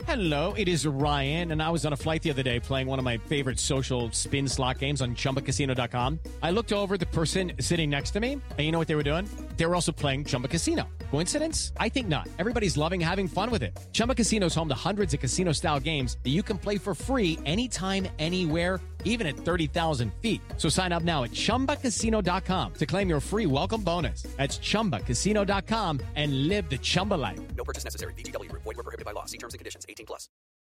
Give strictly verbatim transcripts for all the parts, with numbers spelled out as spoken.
Hello, it is Ryan, and I was on a flight the other day playing one of my favorite social spin slot games on Chumba Casino dot com. I looked over at the person sitting next to me, and you know what they were doing? They were also playing Chumba Casino. Coincidence? I think not. Everybody's loving having fun with it. Chumba Casino is home to hundreds of casino-style games that you can play for free anytime, anywhere, even at thirty thousand feet. So sign up now at Chumba Casino dot com to claim your free welcome bonus. That's Chumba Casino dot com and live the Chumba life. No purchase necessary. V G W. Void where prohibited by law. See terms and conditions. eighteen plus.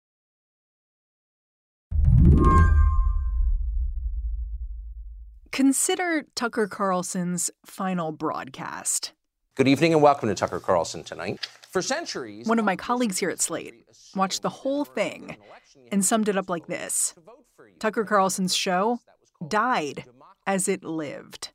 Consider Tucker Carlson's final broadcast. Good evening and welcome to Tucker Carlson Tonight. For centuries, one of my colleagues here at Slate watched the whole thing and summed it up like this. Tucker Carlson's show died as it lived.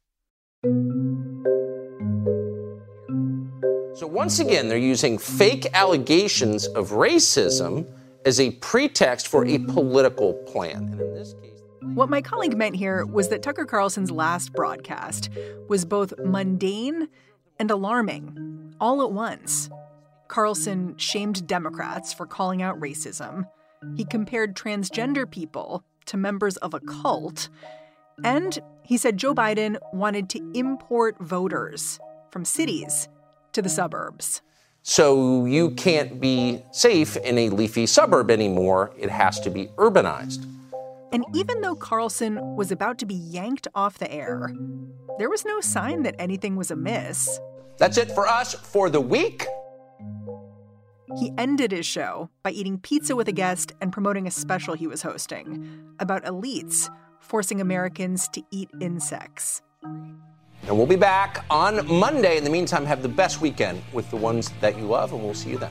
So once again, they're using fake allegations of racism as a pretext for a political plan. And in this case, what my colleague meant here was that Tucker Carlson's last broadcast was both mundane and alarming, all at once. Carlson shamed Democrats for calling out racism. He compared transgender people to members of a cult. And he said Joe Biden wanted to import voters from cities to the suburbs. So you can't be safe in a leafy suburb anymore. It has to be urbanized. And even though Carlson was about to be yanked off the air, there was no sign that anything was amiss. That's it for us for the week. He ended his show by eating pizza with a guest and promoting a special he was hosting about elites forcing Americans to eat insects. And we'll be back on Monday. In the meantime, have the best weekend with the ones that you love, and we'll see you then.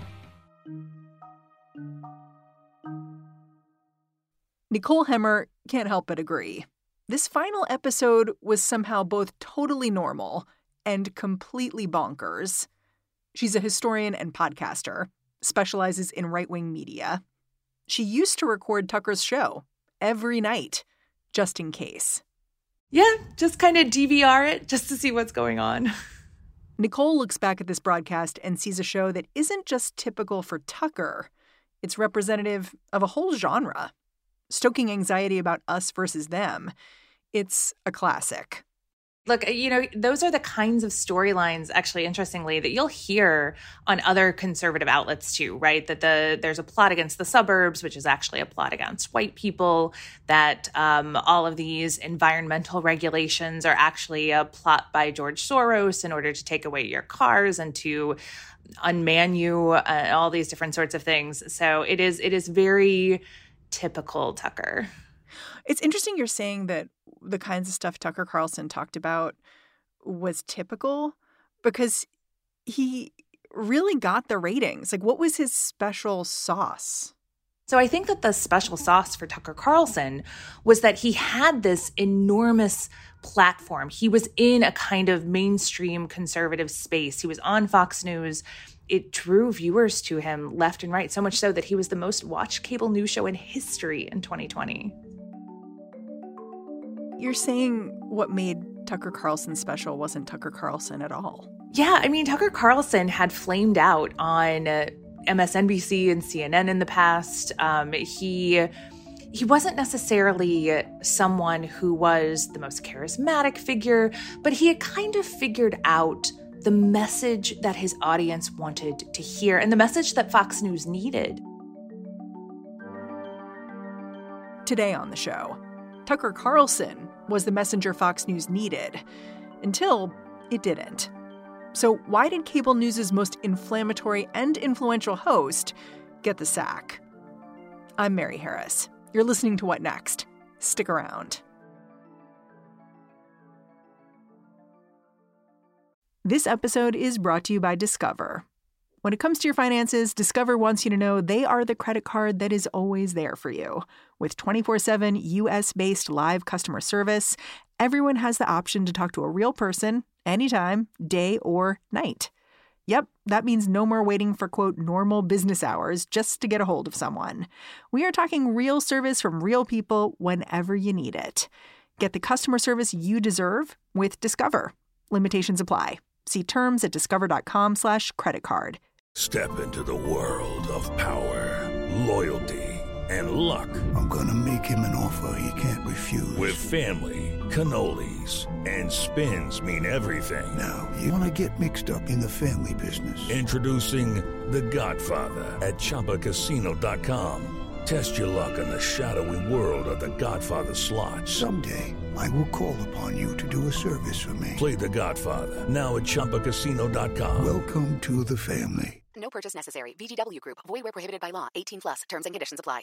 Nicole Hemmer can't help but agree. This final episode was somehow both totally normal and completely bonkers. She's a historian and podcaster, specializes in right-wing media. She used to record Tucker's show every night, just in case. Yeah, just kind of D V R it just to see what's going on. Nicole looks back at this broadcast and sees a show that isn't just typical for Tucker. It's representative of a whole genre. Stoking anxiety about us versus them. It's a classic. Look, you know, those are the kinds of storylines, actually, interestingly, that you'll hear on other conservative outlets too, right? That the there's a plot against the suburbs, which is actually a plot against white people, that um, all of these environmental regulations are actually a plot by George Soros in order to take away your cars and to unman you, uh, all these different sorts of things. So it is it is very typical Tucker. It's interesting you're saying that the kinds of stuff Tucker Carlson talked about was typical because he really got the ratings. Like, what was his special sauce? So I think that the special sauce for Tucker Carlson was that he had this enormous platform. He was in a kind of mainstream conservative space. He was on Fox News. It drew viewers to him left and right, so much so that he was the most watched cable news show in history in twenty twenty. You're saying what made Tucker Carlson special wasn't Tucker Carlson at all. Yeah, I mean, Tucker Carlson had flamed out on uh, M S N B C and C N N in the past. Um, he he wasn't necessarily someone who was the most charismatic figure, but he had kind of figured out the message that his audience wanted to hear and the message that Fox News needed. Today on the show, Tucker Carlson was the messenger Fox News needed, until it didn't. So why did cable news's most inflammatory and influential host get the sack? I'm Mary Harris. You're listening to What Next? Stick around. This episode is brought to you by Discover. When it comes to your finances, Discover wants you to know they are the credit card that is always there for you. With twenty-four seven U S-based live customer service, everyone has the option to talk to a real person anytime, day or night. Yep, that means no more waiting for, quote, normal business hours just to get a hold of someone. We are talking real service from real people whenever you need it. Get the customer service you deserve with Discover. Limitations apply. See terms at discover.com slash credit card. Step into the world of power, loyalty, and luck. I'm gonna make him an offer he can't refuse. With family, cannolis, and spins mean everything. Now, you wanna get mixed up in the family business. Introducing The Godfather at Chumba Casino dot com. Test your luck in the shadowy world of The Godfather slot. Someday, I will call upon you to do a service for me. Play The Godfather, now at Chumba Casino dot com. Welcome to the family. No purchase necessary. V G W Group. Void where prohibited by law. eighteen plus. Terms and conditions apply.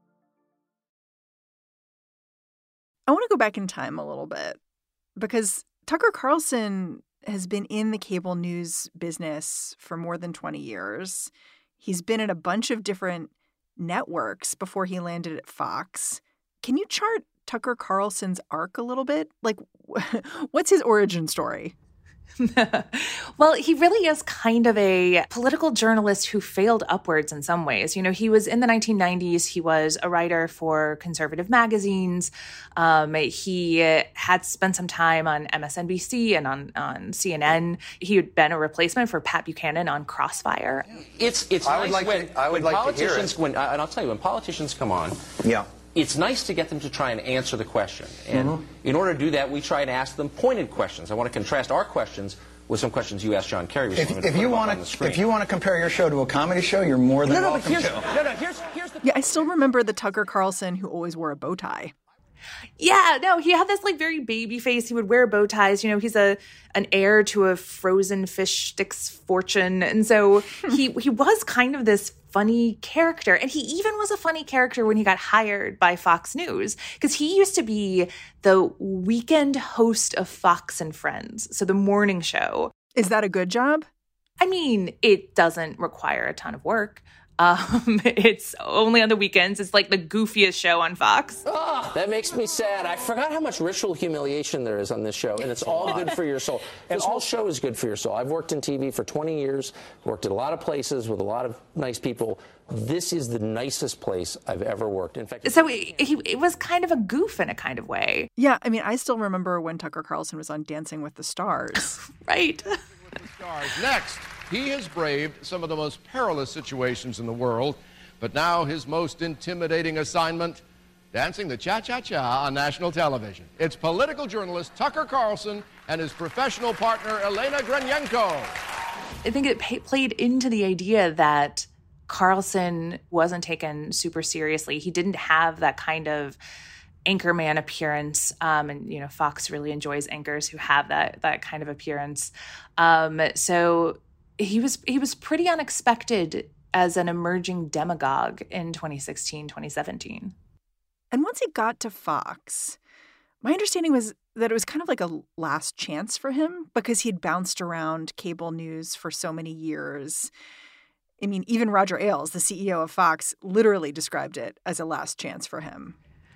I want to go back in time a little bit because Tucker Carlson has been in the cable news business for more than twenty years. He's been at a bunch of different networks before he landed at Fox. Can you chart Tucker Carlson's arc a little bit? Like, what's his origin story? Well, he really is kind of a political journalist who failed upwards in some ways. You know, he was in the nineteen nineties. He was a writer for conservative magazines. Um, he had spent some time on M S N B C and on, on C N N. He had been a replacement for Pat Buchanan on Crossfire. It's it's I nice would like when, to, I would when like to hear politicians it. when and I'll tell you when politicians come on. Yeah. It's nice to get them to try and answer the question. And mm-hmm. in order to do that, we try and ask them pointed questions. I want to contrast our questions with some questions you asked John Kerry. If, if you want to, if you want to compare your show to a comedy show, you're more than no, no, welcome but here's, to. No, no, here's, here's the. Yeah, I still remember the Tucker Carlson who always wore a bow tie. Yeah, no, he had this like very baby face. He would wear bow ties. You know, he's a an heir to a frozen fish sticks fortune. And so he he was kind of this funny character. And he even was a funny character when he got hired by Fox News, because he used to be the weekend host of Fox and Friends, so the morning show. Is that a good job? I mean, it doesn't require a ton of work. Um, it's only on the weekends. It's like the goofiest show on Fox. Oh, that makes me sad. I forgot how much ritual humiliation there is on this show, and it's all good for your soul. This whole show is good for your soul. I've worked in T V for twenty years, worked at a lot of places with a lot of nice people. This is the nicest place I've ever worked. In fact, so it, he, it was kind of a goof in a kind of way. Yeah, I mean, I still remember when Tucker Carlson was on Dancing with the Stars. Right. Stars. Next, he has braved some of the most perilous situations in the world, but now his most intimidating assignment, dancing the cha-cha-cha on national television. It's political journalist Tucker Carlson and his professional partner, Elena Granyenko. I think it pay- played into the idea that Carlson wasn't taken super seriously. He didn't have that kind of anchorman appearance, um, and you know Fox really enjoys anchors who have that that kind of appearance. Um, so he was he was pretty unexpected as an emerging demagogue in twenty sixteen, twenty seventeen. And once he got to Fox, my understanding was that it was kind of like a last chance for him because he'd bounced around cable news for so many years. I mean, even Roger Ailes, the C E O of Fox, literally described it as a last chance for him.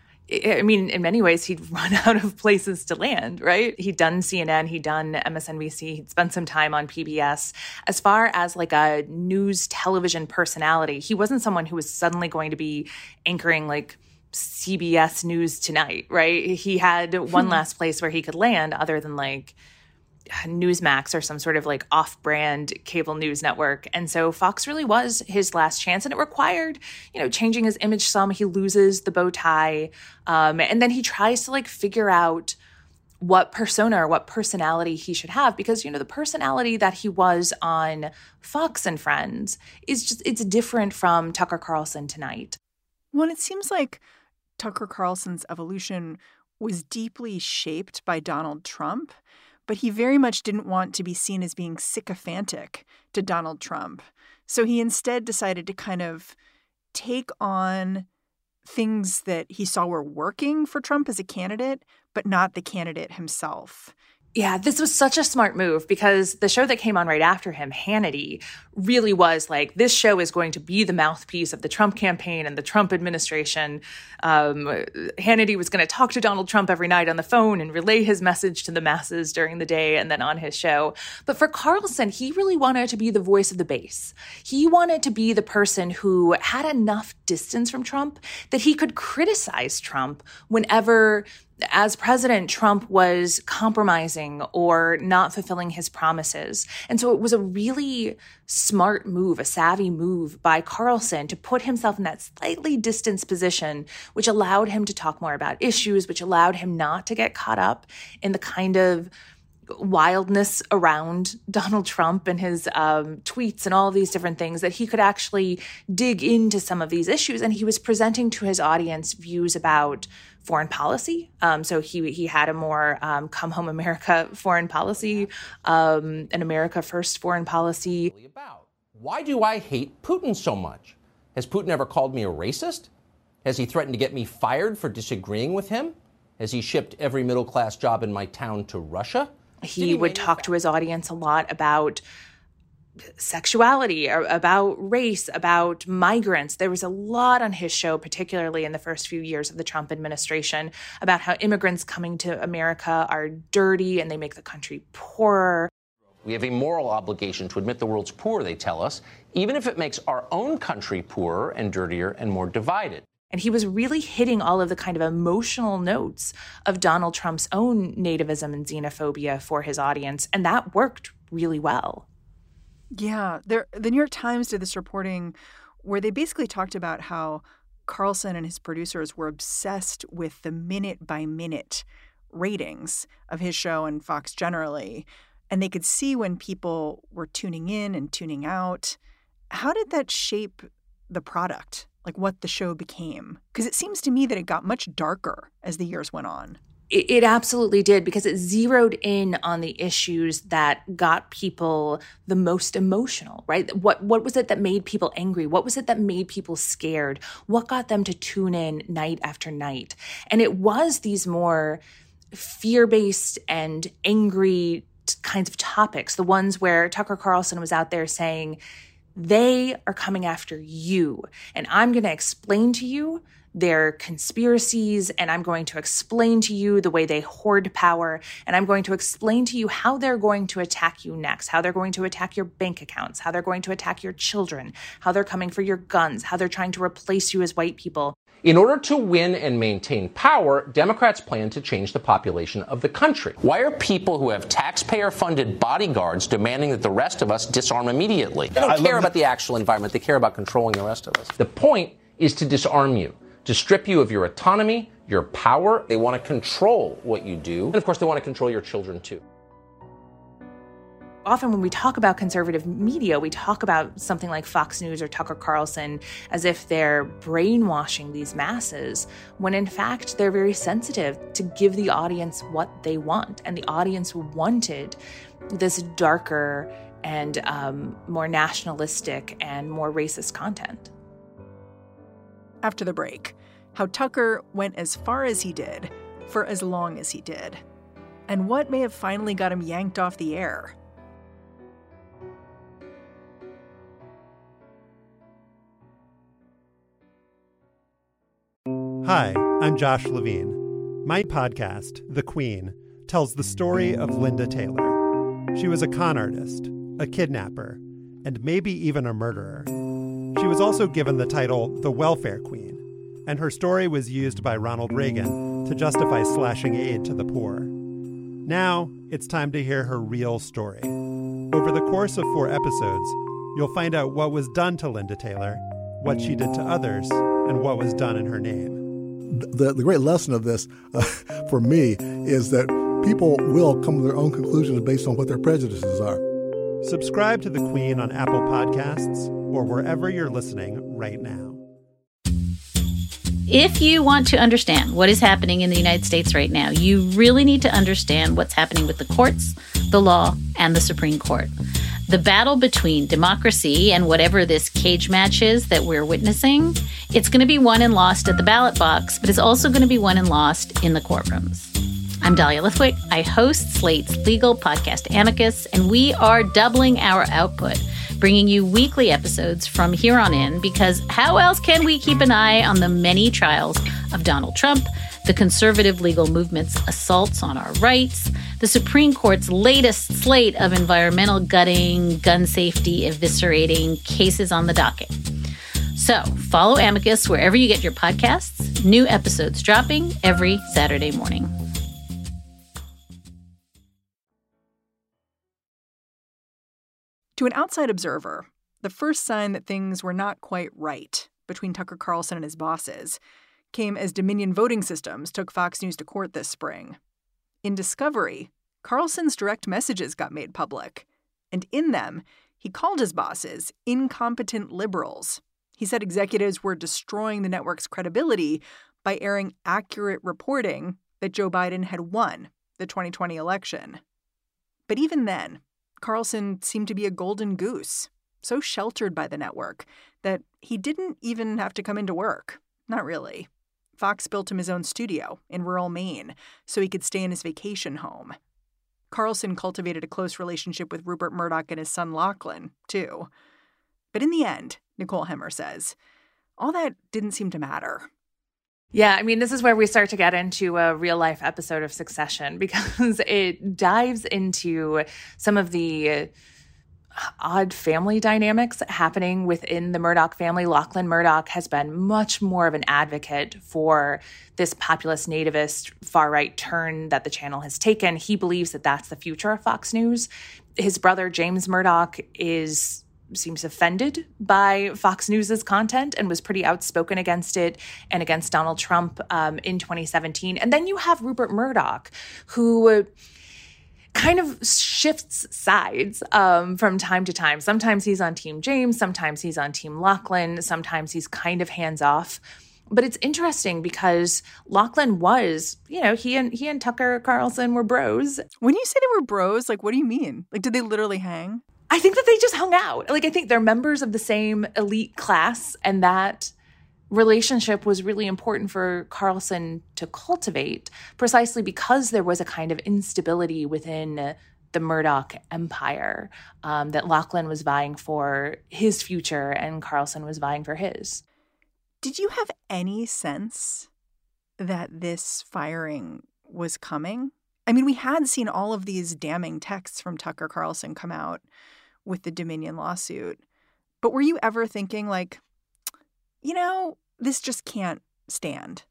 I mean, in many ways, he'd run out of places to land, right? He'd done C N N, he'd done M S N B C, he'd spent some time on P B S. As far as like a news television personality, he wasn't someone who was suddenly going to be anchoring like C B S News Tonight, right? He had one last place where he could land other than like Newsmax or some sort of like off-brand cable news network. And so Fox really was his last chance, and it required, you know, changing his image some. He loses the bow tie. Um, and then he tries to like figure out what persona or what personality he should have, because, you know, the personality that he was on Fox and Friends is just, it's different from Tucker Carlson tonight. Well, it seems like Tucker Carlson's evolution was deeply shaped by Donald Trump, but he very much didn't want to be seen as being sycophantic to Donald Trump. So he instead decided to kind of take on things that he saw were working for Trump as a candidate, but not the candidate himself. Yeah, this was such a smart move because the show that came on right after him, Hannity, really was like, this show is going to be the mouthpiece of the Trump campaign and the Trump administration. Um, Hannity was going to talk to Donald Trump every night on the phone and relay his message to the masses during the day and then on his show. But for Carlson, he really wanted to be the voice of the base. He wanted to be the person who had enough distance from Trump that he could criticize Trump whenever as president, Trump was compromising or not fulfilling his promises. And so it was a really smart move, a savvy move by Carlson to put himself in that slightly distanced position, which allowed him to talk more about issues, which allowed him not to get caught up in the kind of wildness around Donald Trump and his um, tweets and all of these different things, that he could actually dig into some of these issues. And he was presenting to his audience views about foreign policy. Um, so he he had a more um, come home America foreign policy, um, an America first foreign policy. Why do I hate Putin so much? Has Putin ever called me a racist? Has he threatened to get me fired for disagreeing with him? Has he shipped every middle-class job in my town to Russia? He would talk to his audience a lot about sexuality, about race, about migrants. There was a lot on his show, particularly in the first few years of the Trump administration, about how immigrants coming to America are dirty and they make the country poorer. We have a moral obligation to admit the world's poor, they tell us, even if it makes our own country poorer and dirtier and more divided. And he was really hitting all of the kind of emotional notes of Donald Trump's own nativism and xenophobia for his audience. And that worked really well. Yeah. There, the New York Times did this reporting where they basically talked about how Carlson and his producers were obsessed with the minute-by-minute ratings of his show and Fox generally. And they could see when people were tuning in and tuning out. How did that shape the product? Like what the show became? Because it seems to me that it got much darker as the years went on. It, it absolutely did, because it zeroed in on the issues that got people the most emotional, right? What what was it that made people angry? What was it that made people scared? What got them to tune in night after night? And it was these more fear-based and angry kinds of topics, the ones where Tucker Carlson was out there saying, they are coming after you, and I'm going to explain to you their conspiracies, and I'm going to explain to you the way they hoard power, and I'm going to explain to you how they're going to attack you next, how they're going to attack your bank accounts, how they're going to attack your children, how they're coming for your guns, how they're trying to replace you as white people. In order to win and maintain power, Democrats plan to change the population of the country. Why are people who have taxpayer-funded bodyguards demanding that the rest of us disarm immediately? They don't care about the actual environment. They care about controlling the rest of us. The point is to disarm you, to strip you of your autonomy, your power. They want to control what you do. And, of course, they want to control your children, too. Often when we talk about conservative media, we talk about something like Fox News or Tucker Carlson as if they're brainwashing these masses, when in fact they're very sensitive to give the audience what they want. And the audience wanted this darker and um, more nationalistic and more racist content. After the break, how Tucker went as far as he did for as long as he did, and what may have finally got him yanked off the air. Hi, I'm Josh Levine. My podcast, The Queen, tells the story of Linda Taylor. She was a con artist, a kidnapper, and maybe even a murderer. She was also given the title the Welfare Queen, and her story was used by Ronald Reagan to justify slashing aid to the poor. Now, it's time to hear her real story. Over the course of four episodes, you'll find out what was done to Linda Taylor, what she did to others, and what was done in her name. The, the great lesson of this, uh, for me, is that people will come to their own conclusions based on what their prejudices are. Subscribe to The Queen on Apple Podcasts or wherever you're listening right now. If you want to understand what is happening in the United States right now, you really need to understand what's happening with the courts, the law, and the Supreme Court. The battle between democracy and whatever this cage match is that we're witnessing, it's going to be won and lost at the ballot box, but it's also going to be won and lost in the courtrooms. I'm Dahlia Lithwick. I host Slate's legal podcast Amicus, and we are doubling our output, bringing you weekly episodes from here on in, because how else can we keep an eye on the many trials of Donald Trump, the conservative legal movement's assaults on our rights, the Supreme Court's latest slate of environmental gutting, gun safety eviscerating cases on the docket. So follow Amicus wherever you get your podcasts. New episodes dropping every Saturday morning. To an outside observer, the first sign that things were not quite right between Tucker Carlson and his bosses came as Dominion Voting Systems took Fox News to court this spring. In discovery, Carlson's direct messages got made public, and in them, he called his bosses incompetent liberals. He said executives were destroying the network's credibility by airing accurate reporting that Joe Biden had won the twenty twenty election. But even then, Carlson seemed to be a golden goose, so sheltered by the network that he didn't even have to come into work. Not really. Fox built him his own studio in rural Maine so he could stay in his vacation home. Carlson cultivated a close relationship with Rupert Murdoch and his son Lachlan, too. But in the end, Nicole Hemmer says, all that didn't seem to matter. Yeah, I mean, this is where we start to get into a real-life episode of Succession because it dives into some of the odd family dynamics happening within the Murdoch family. Lachlan Murdoch has been much more of an advocate for this populist nativist far-right turn that the channel has taken. He believes that that's the future of Fox News. His brother, James Murdoch, is seems offended by Fox News's content and was pretty outspoken against it and against Donald Trump um, in twenty seventeen. And then you have Rupert Murdoch, who kind of shifts sides um, from time to time. Sometimes he's on Team James, sometimes he's on Team Lachlan, sometimes he's kind of hands off. But it's interesting because Lachlan was, you know, he and he and Tucker Carlson were bros. When you say they were bros, like, what do you mean? Like, did they literally hang? I think that they just hung out. Like, I think they're members of the same elite class, and that relationship was really important for Carlson to cultivate precisely because there was a kind of instability within the Murdoch empire um, that Lachlan was vying for his future and Carlson was vying for his. Did you have any sense that this firing was coming? I mean, we had seen all of these damning texts from Tucker Carlson come out with the Dominion lawsuit. But were you ever thinking like, you know, this just can't stand?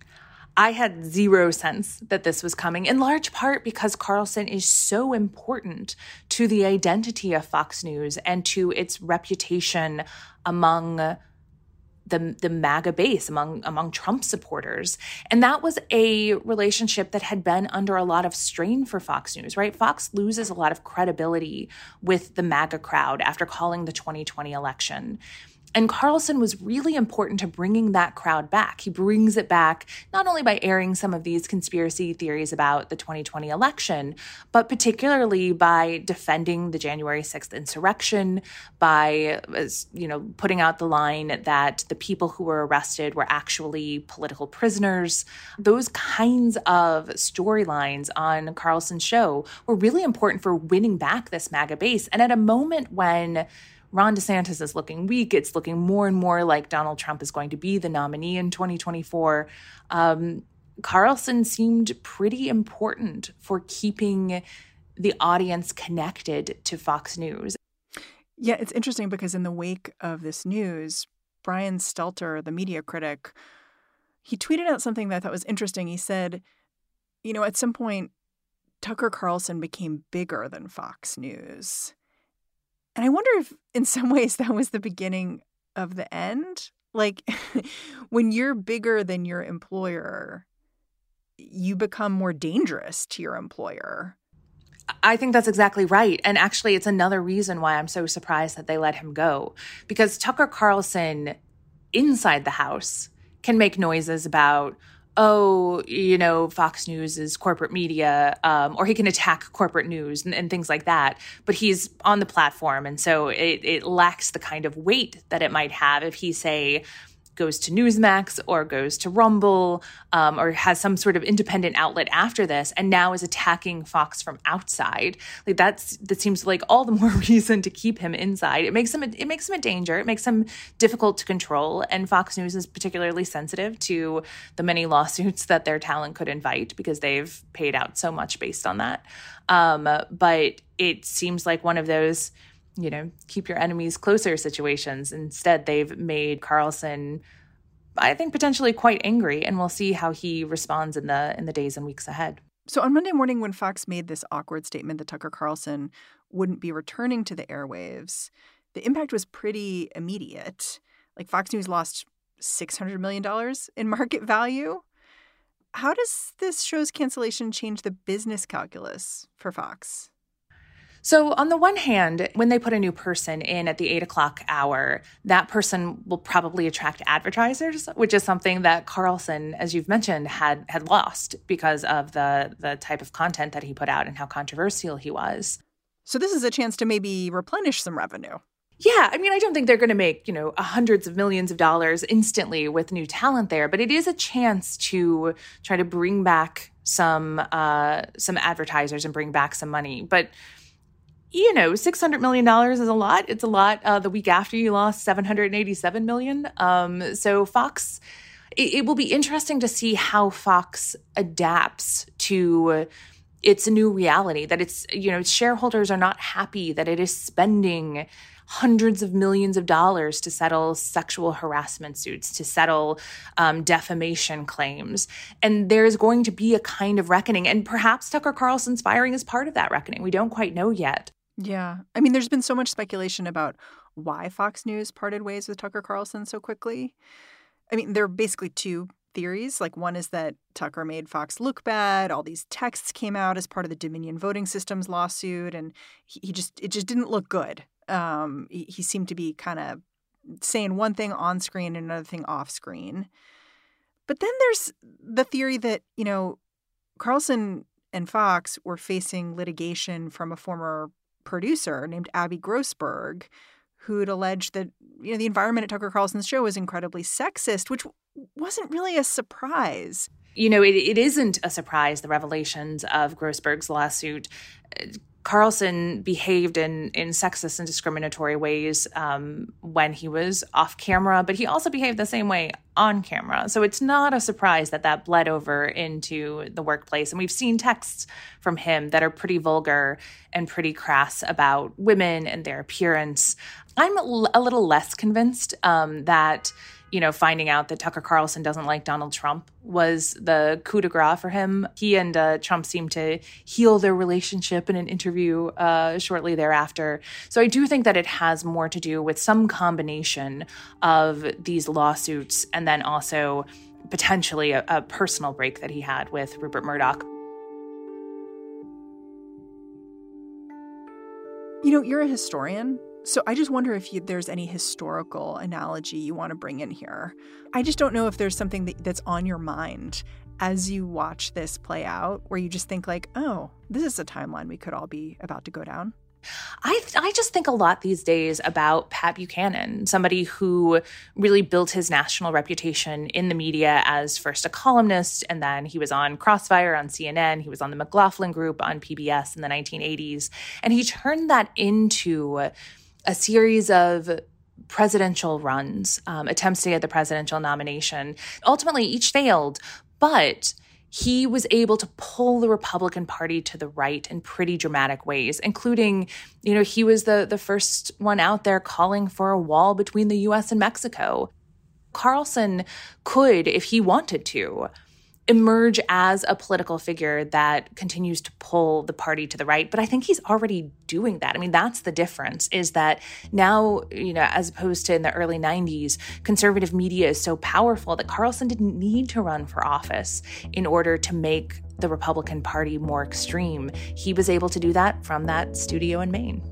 I had zero sense that this was coming, in large part because Carlson is so important to the identity of Fox News and to its reputation among the the MAGA base, among among Trump supporters. And that was a relationship that had been under a lot of strain for Fox News, right? Fox loses a lot of credibility with the MAGA crowd after calling the twenty twenty election. And Carlson was really important to bringing that crowd back. He brings it back not only by airing some of these conspiracy theories about the twenty twenty election, but particularly by defending the January sixth insurrection, by, you know, putting out the line that the people who were arrested were actually political prisoners. Those kinds of storylines on Carlson's show were really important for winning back this MAGA base. And at a moment when Ron DeSantis is looking weak, it's looking more and more like Donald Trump is going to be the nominee in twenty twenty-four. Um, Carlson seemed pretty important for keeping the audience connected to Fox News. Yeah, it's interesting because in the wake of this news, Brian Stelter, the media critic, he tweeted out something that I thought was interesting. He said, you know, at some point, Tucker Carlson became bigger than Fox News. And I wonder if in some ways that was the beginning of the end. Like when you're bigger than your employer, you become more dangerous to your employer. I think that's exactly right. And actually, it's another reason why I'm so surprised that they let him go. Because Tucker Carlson, inside the house, can make noises about, oh, you know, Fox News is corporate media, um, or he can attack corporate news and, and things like that. But he's on the platform, and so it, it lacks the kind of weight that it might have if he, say, goes to Newsmax or goes to Rumble um, or has some sort of independent outlet after this and now is attacking Fox from outside. Like that's that seems like all the more reason to keep him inside. It makes him it makes him a danger. It makes him difficult to control. And Fox News is particularly sensitive to the many lawsuits that their talent could invite because they've paid out so much based on that. Um, but it seems like one of those you know, keep your enemies closer situations. Instead, they've made Carlson, I think, potentially quite angry, and we'll see how he responds in the in the days and weeks ahead. So on Monday morning, when Fox made this awkward statement that Tucker Carlson wouldn't be returning to the airwaves, the impact was pretty immediate. Like, Fox News lost six hundred million dollars in market value. How does this show's cancellation change the business calculus for Fox? So on the one hand, when they put a new person in at the eight o'clock hour, that person will probably attract advertisers, which is something that Carlson, as you've mentioned, had had lost because of the, the type of content that he put out and how controversial he was. So this is a chance to maybe replenish some revenue. Yeah, I mean, I don't think they're going to make, you know, hundreds of millions of dollars instantly with new talent there, but it is a chance to try to bring back some uh, some advertisers and bring back some money. But you know, six hundred million dollars is a lot. It's a lot. Uh, the week after, you lost seven hundred eighty-seven million dollars. Um, so Fox, it, it will be interesting to see how Fox adapts to its new reality, that it's, you know, shareholders are not happy that it is spending hundreds of millions of dollars to settle sexual harassment suits, to settle um, defamation claims. And there's going to be a kind of reckoning. And perhaps Tucker Carlson's firing is part of that reckoning. We don't quite know yet. Yeah. I mean, there's been so much speculation about why Fox News parted ways with Tucker Carlson so quickly. I mean, there are basically two theories. Like, one is that Tucker made Fox look bad. All these texts came out as part of the Dominion Voting Systems lawsuit, and he, he just it just didn't look good. Um, he, he seemed to be kind of saying one thing on screen and another thing off screen. But then there's the theory that, you know, Carlson and Fox were facing litigation from a former producer named Abby Grossberg, who'd alleged that, you know, the environment at Tucker Carlson's show was incredibly sexist, which wasn't really a surprise. You know, it, it isn't a surprise, the revelations of Grossberg's lawsuit. Carlson behaved in, in sexist and discriminatory ways um, when he was off camera, but he also behaved the same way on camera. So it's not a surprise that that bled over into the workplace. And we've seen texts from him that are pretty vulgar and pretty crass about women and their appearance. I'm a little less convinced um, that, you know, finding out that Tucker Carlson doesn't like Donald Trump was the coup de grace for him. He and uh, Trump seemed to heal their relationship in an interview uh, shortly thereafter. So I do think that it has more to do with some combination of these lawsuits and then also potentially a, a personal break that he had with Rupert Murdoch. You know, you're a historian. So I just wonder if you, there's any historical analogy you want to bring in here. I just don't know if there's something that, that's on your mind as you watch this play out, where you just think like, oh, this is a timeline we could all be about to go down. I I just think a lot these days about Pat Buchanan, somebody who really built his national reputation in the media as first a columnist, and then he was on Crossfire on C N N. He was on the McLaughlin Group on P B S in the nineteen eighties. And he turned that into a series of presidential runs, um, attempts to get the presidential nomination. Ultimately, each failed, but he was able to pull the Republican Party to the right in pretty dramatic ways, including, you know, he was the, the first one out there calling for a wall between the U S and Mexico. Carlson could, if he wanted to, emerge as a political figure that continues to pull the party to the right. But I think he's already doing that. I mean, that's the difference, is that now, you know, as opposed to in the early nineties, conservative media is so powerful that Carlson didn't need to run for office in order to make the Republican Party more extreme. He was able to do that from that studio in Maine.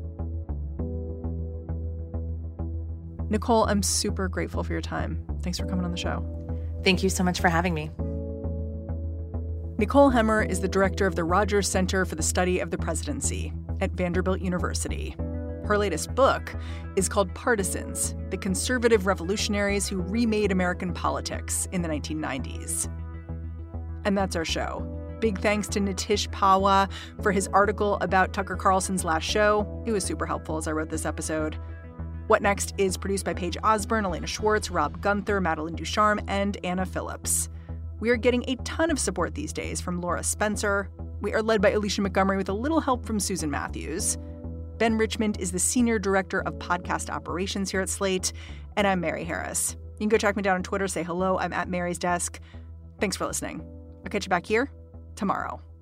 Nicole, I'm super grateful for your time. Thanks for coming on the show. Thank you so much for having me. Nicole Hemmer is the director of the Rogers Center for the Study of the Presidency at Vanderbilt University. Her latest book is called Partisans: The Conservative Revolutionaries Who Remade American Politics in the nineteen nineties. And that's our show. Big thanks to Nitish Pawa for his article about Tucker Carlson's last show. It was super helpful as I wrote this episode. What Next is produced by Paige Osborne, Elena Schwartz, Rob Gunther, Madeline Ducharme, and Anna Phillips. We are getting a ton of support these days from Laura Spencer. We are led by Alicia Montgomery with a little help from Susan Matthews. Ben Richmond is the Senior Director of Podcast Operations here at Slate. And I'm Mary Harris. You can go track me down on Twitter, say hello. I'm at Mary's Desk. Thanks for listening. I'll catch you back here tomorrow.